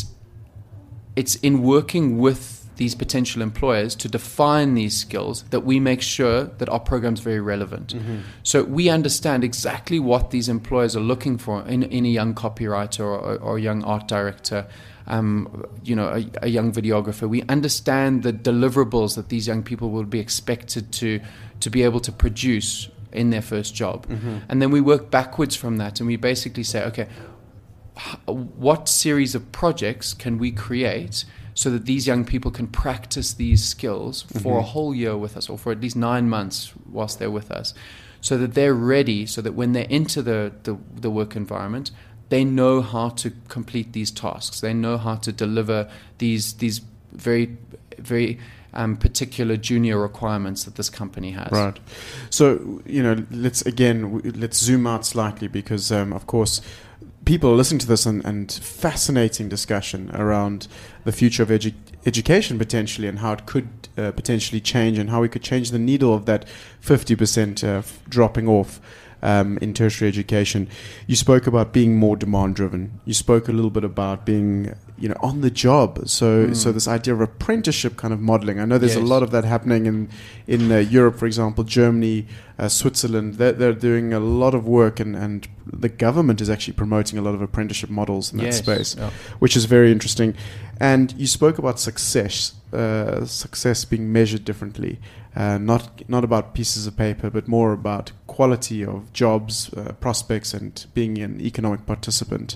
in working with these potential employers to define these skills that we make sure that our program is very relevant. So we understand exactly what these employers are looking for in a young copywriter or a young art director, a young videographer. We understand the deliverables that these young people will be expected to be able to produce in their first job. And then we work backwards from that, and we basically say, okay, what series of projects can we create so that these young people can practice these skills for a whole year with us, or for at least 9 months whilst they're with us, so that they're ready, so that when they're into the work environment, they know how to complete these tasks. They know how to deliver these very, very particular junior requirements that this company has. Right. So, let's zoom out slightly, because, of course, people are listening to this and fascinating discussion around the future of education potentially, and how it could potentially change, and how we could change the needle of that 50% dropping off in tertiary education. You spoke about being more demand driven. You spoke a little bit about being on the job. So this idea of apprenticeship kind of modeling. I know there's a lot of that happening in Europe, for example, Germany, Switzerland. They're doing a lot of work, and the government is actually promoting a lot of apprenticeship models in that space, which is very interesting. And you spoke about success being measured differently, not about pieces of paper, but more about quality of jobs, prospects, and being an economic participant.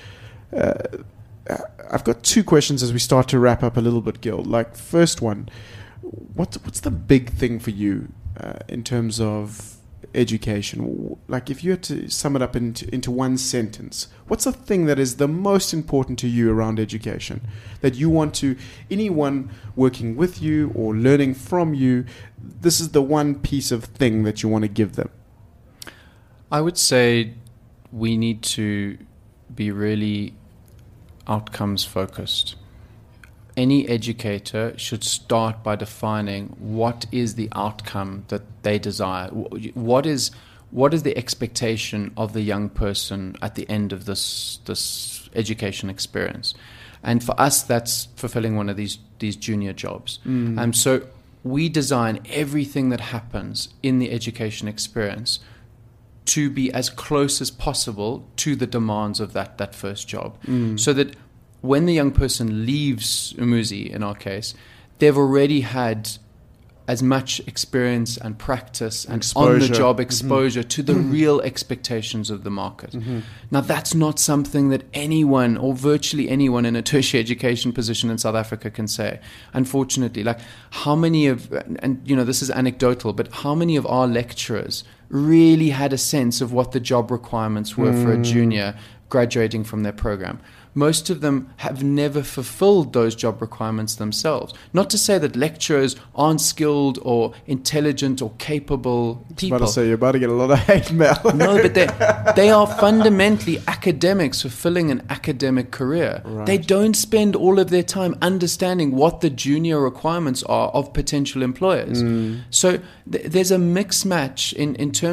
I've got 2 questions as we start to wrap up a little bit, Gil. Like, first one, what's the big thing for you in terms of education? Like, if you had to sum it up into one sentence, what's the thing that is the most important to you around education, that you want to, anyone working with you or learning from you, this is the one piece of thing that you want to give them? I would say we need to be really outcomes focused. Any educator should start by defining what is the outcome that they desire. What is the expectation of the young person at the end of this education experience? And for us, that's fulfilling one of these junior jobs. So we design everything that happens in the education experience to be as close as possible to the demands of that first job. So that when the young person leaves Umuzi, in our case, they've already had as much experience and practice and on-the-job exposure to the real expectations of the market. Now, that's not something that anyone, or virtually anyone in a tertiary education position in South Africa, can say. Unfortunately, like, how many of, and this is anecdotal, but how many of our lecturers really had a sense of what the job requirements were for a junior graduating from their program? Most of them have never fulfilled those job requirements themselves. Not to say that lecturers aren't skilled or intelligent or capable people. I was about to say, you're about to get a lot of hate mail. No, but they are fundamentally academics fulfilling an academic career. Right. They don't spend all of their time understanding what the junior requirements are of potential employers. So there's a mix match in terms of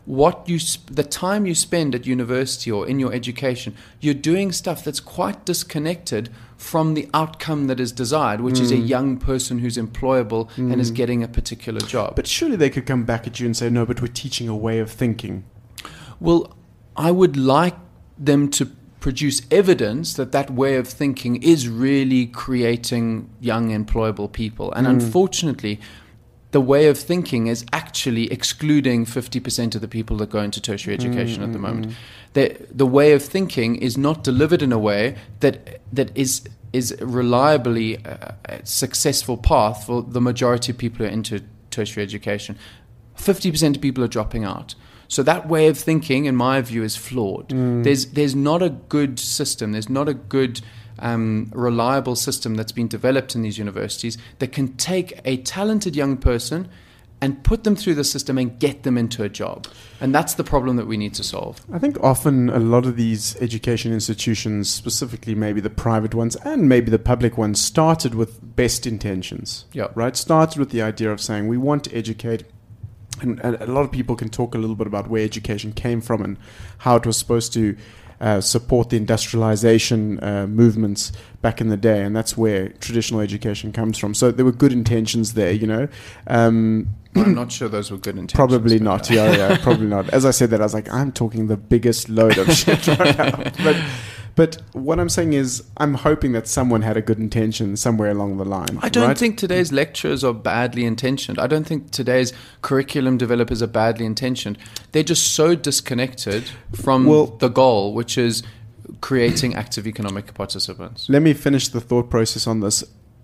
the time you spend at university or in your education, you're doing stuff that's quite disconnected from the outcome that is desired, which is a young person who's employable and is getting a particular job. But surely they could come back at you and say, no, but we're teaching a way of thinking. Well, I would like them to produce evidence that that way of thinking is really creating young employable people. And unfortunately, the way of thinking is actually excluding 50% of the people that go into tertiary education at the moment. The way of thinking is not delivered in a way that is reliably a successful path for the majority of people who are into tertiary education. 50% of people are dropping out. So that way of thinking, in my view, is flawed. There's not a good system. There's not a good reliable system that's been developed in these universities that can take a talented young person and put them through the system and get them into a job. And that's the problem that we need to solve. I think often a lot of these education institutions, specifically maybe the private ones and maybe the public ones, started with best intentions. Yeah. Right? Started with the idea of saying we want to educate. And a lot of people can talk a little bit about where education came from and how it was supposed to support the industrialization movements back in the day, and that's where traditional education comes from. So there were good intentions there, you know. I'm not sure those were good intentions. Probably not. Yeah, probably not. As I said that, I was like, I'm talking the biggest load of shit right now. But what I'm saying is, I'm hoping that someone had a good intention somewhere along the line. I don't think today's lecturers are badly intentioned. I don't think today's curriculum developers are badly intentioned. They're just so disconnected from the goal, which is creating active economic participants. Let me finish the thought process on this.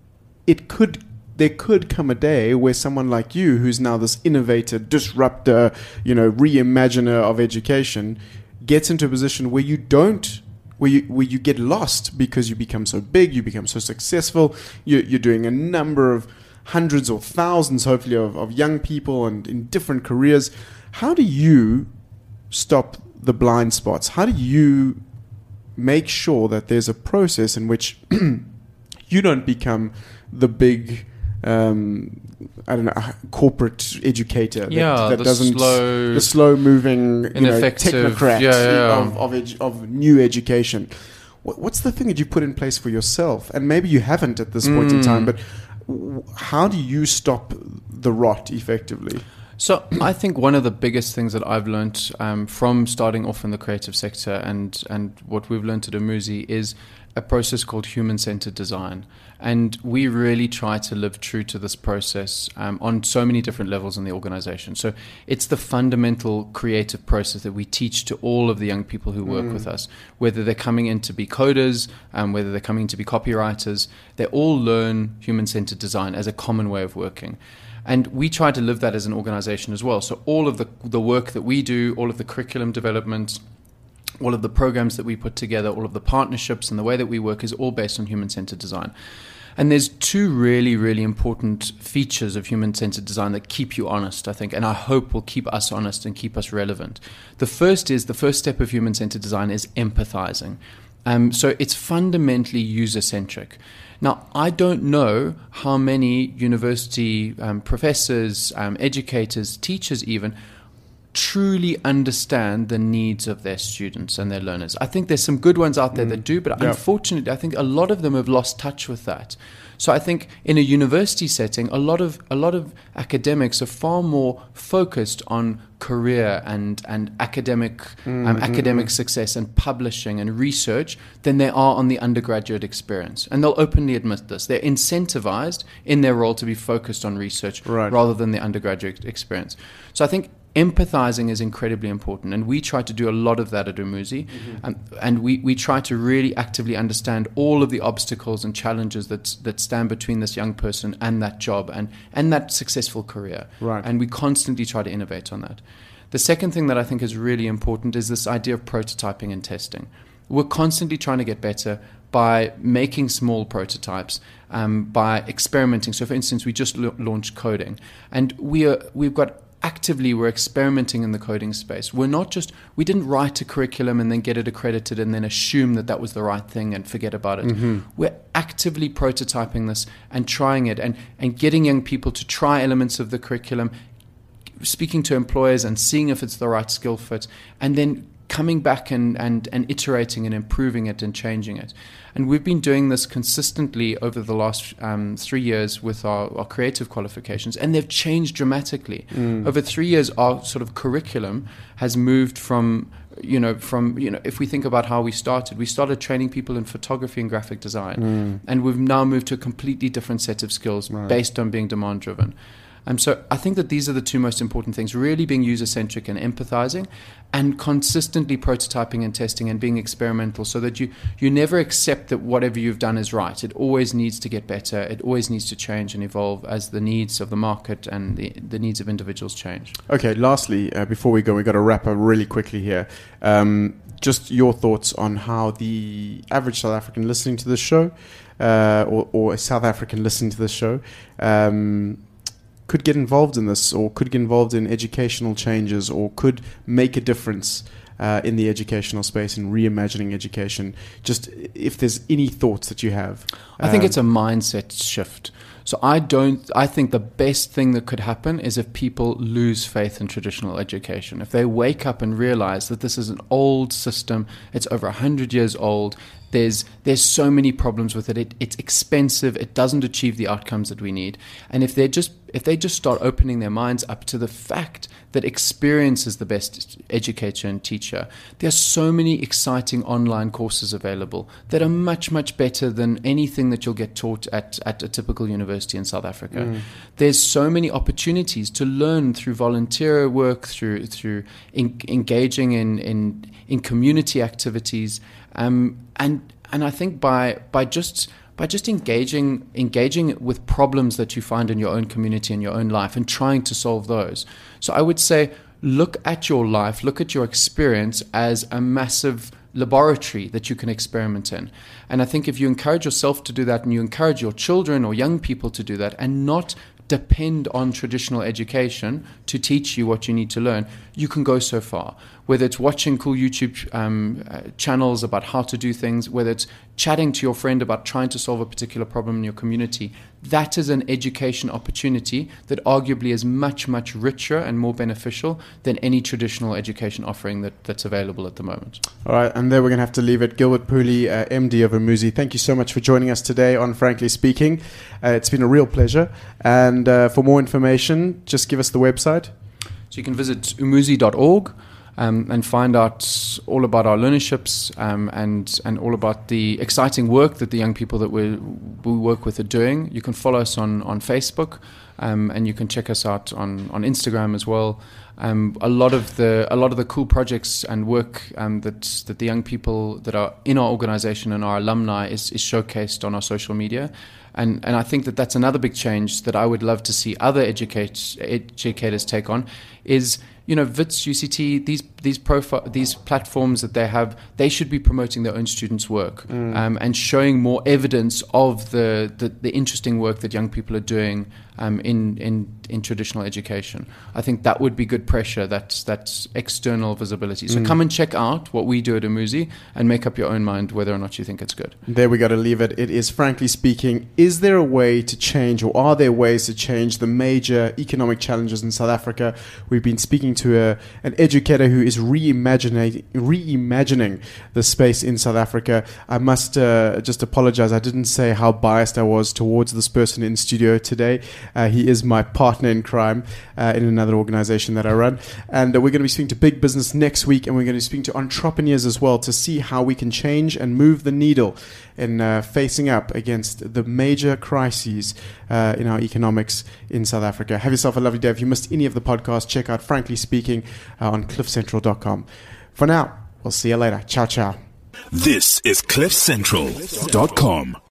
There could come a day where someone like you, who's now this innovator, disruptor, reimaginer of education, gets into a position where you don't. Where you get lost because you become so big, you become so successful, you're doing a number of hundreds or thousands, hopefully, of young people and in different careers. How do you stop the blind spots? How do you make sure that there's a process in which you don't become the big corporate educator that doesn't the slow moving technocrat of new education. What's the thing that you put in place for yourself? And maybe you haven't at this point in time, but how do you stop the rot effectively? So I think one of the biggest things that I've learned from starting off in the creative sector and what we've learned at Umuzi is a process called human-centered design. And we really try to live true to this process on so many different levels in the organization. So it's the fundamental creative process that we teach to all of the young people who work with us, whether they're coming in to be coders, whether they're coming to be copywriters. They all learn human-centered design as a common way of working. And we try to live that as an organization as well. So all of the work that we do, all of the curriculum development, all of the programs that we put together, all of the partnerships and the way that we work is all based on human-centered design. And there's two really, really important features of human-centered design that keep you honest, I think, and I hope will keep us honest and keep us relevant. The first step of human-centered design is empathizing. So it's fundamentally user-centric. Now, I don't know how many university professors, educators, teachers even, truly understand the needs of their students and their learners. I think there's some good ones out there that do, but unfortunately, I think a lot of them have lost touch with that. So I think in a university setting, a lot of academics are far more focused on career and academic success and publishing and research than they are on the undergraduate experience. And they'll openly admit this. They're incentivized in their role to be focused on research rather than the undergraduate experience. So I think empathizing is incredibly important, and we try to do a lot of that at Umuzi, and we try to really actively understand all of the obstacles and challenges that stand between this young person and that job and that successful career. And we constantly try to innovate on that. The second thing that I think is really important is this idea of prototyping and testing. We're constantly trying to get better by making small prototypes, by experimenting. So for instance, we just launched coding, and we're experimenting in the coding space. We didn't write a curriculum and then get it accredited and then assume that was the right thing and forget about it. We're actively prototyping this and trying it and getting young people to try elements of the curriculum, speaking to employers and seeing if it's the right skill fit, and then coming back and iterating and improving it and changing it. And we've been doing this consistently over the last 3 years with our creative qualifications, and they've changed dramatically. Over 3 years, our sort of curriculum has moved from if we think about how we started training people in photography and graphic design, and we've now moved to a completely different set of skills based on being demand driven. So I think that these are the two most important things, really being user-centric and empathizing, and consistently prototyping and testing and being experimental, so that you never accept that whatever you've done is right. It always needs to get better. It always needs to change and evolve as the needs of the market and the needs of individuals change. Okay, lastly, before we go, we've got to wrap up really quickly here. Just your thoughts on how the average South African listening to this show, or a South African listening to this show, could get involved in this, or could get involved in educational changes, or could make a difference in the educational space and reimagining education. Just if there's any thoughts that you have. I think it's a mindset shift. So I think the best thing that could happen is if people lose faith in traditional education. If they wake up and realize that this is an old system, it's over 100 years old, there's so many problems with it. It's expensive. It doesn't achieve the outcomes that we need. And if they just start opening their minds up to the fact that experience is the best educator and teacher, there are so many exciting online courses available that are much, much better than anything that you'll get taught at a typical university in South Africa. There's so many opportunities to learn through volunteer work, through engaging in community activities. And I think by just engaging with problems that you find in your own community and your own life and trying to solve those. So I would say, look at your life, look at your experience as a massive laboratory that you can experiment in. And I think if you encourage yourself to do that, and you encourage your children or young people to do that, and not depend on traditional education to teach you what you need to learn, you can go so far. Whether it's watching cool YouTube channels about how to do things, whether it's chatting to your friend about trying to solve a particular problem in your community, that is an education opportunity that arguably is much, much richer and more beneficial than any traditional education offering that's available at the moment. All right, and there we're going to have to leave it. Gilbert Pooley, MD of Umuzi, thank you so much for joining us today on Frankly Speaking. It's been a real pleasure. And for more information, just give us the website. So you can visit umuzi.org. And find out all about our learnerships and all about the exciting work that the young people that we work with are doing. You can follow us on Facebook, and you can check us out on Instagram as well. A lot of the cool projects and work that the young people that are in our organization and our alumni is showcased on our social media. And I think that's another big change that I would love to see other educators take on is, WITS, UCT, these platforms that they have, they should be promoting their own students' work and showing more evidence of the interesting work that young people are doing in traditional education. I think that would be good pressure. That's external visibility. So come and check out what we do at Umuzi and make up your own mind whether or not you think it's good. There we got to leave it. It is Frankly Speaking. Is there a way to change, or are there ways to change the major economic challenges in South Africa? We've been speaking to an educator who is reimagining the space in South Africa. I must just apologize. I didn't say how biased I was towards this person in studio today. He is my partner in crime in another organization that I run. And we're going to be speaking to big business next week, and we're going to be speaking to entrepreneurs as well to see how we can change and move the needle in facing up against the major crises in our economics in South Africa. Have yourself a lovely day. If you missed any of the podcast, check out Frankly Speaking on cliffcentral.com. For now, we'll see you later. Ciao, ciao. This is cliffcentral.com.